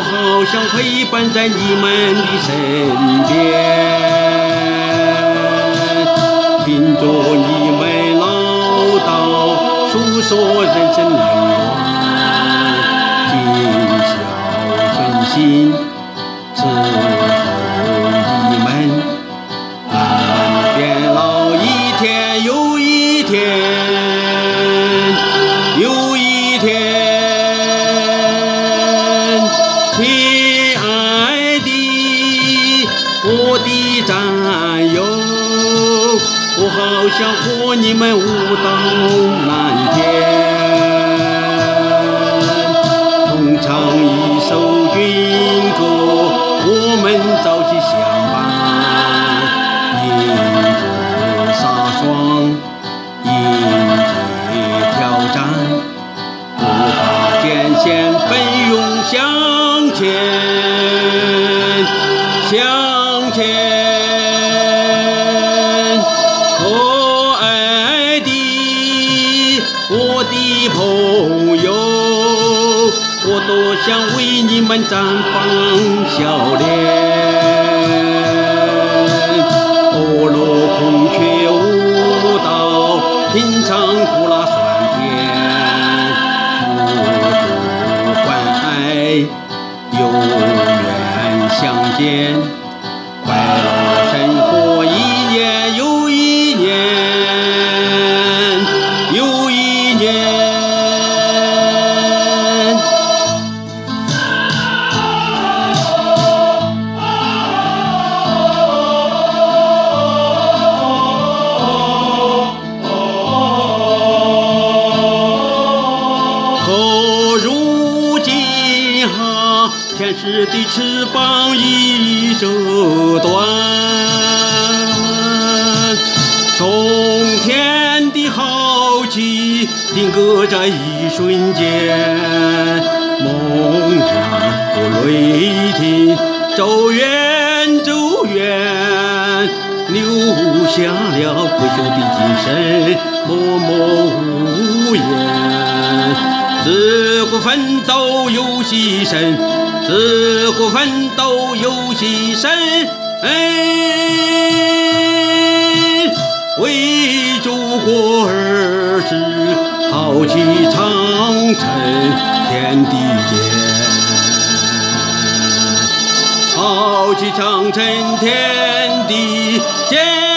好想陪伴在你们的身边，听着你们唠叨，诉说人生冷暖，尽孝顺心，伺候你们，慢慢变老，一天又一天，又一天。亲爱的，我的战友，我好想和你们舞到蓝天，同唱一首军歌，我们朝夕相伴，迎着沙霜，迎接挑战，不怕艰险，奋勇向前，向前。可爱的我的朋友，我多想为你们绽放笑脸。俄罗孔雀舞蹈，品尝古拉酸甜，关爱永远相见，快乐生活一年又一年，又一年。可如今哈，天使的翅膀已折断，冲天的豪气定格在一瞬间，猛然不雷霆，走远走远，留下了不朽的精神，默默无言。自古奋斗有牺牲，自古奋斗有牺牲，为祖国而死，豪气长城天地间，豪气长城天地间。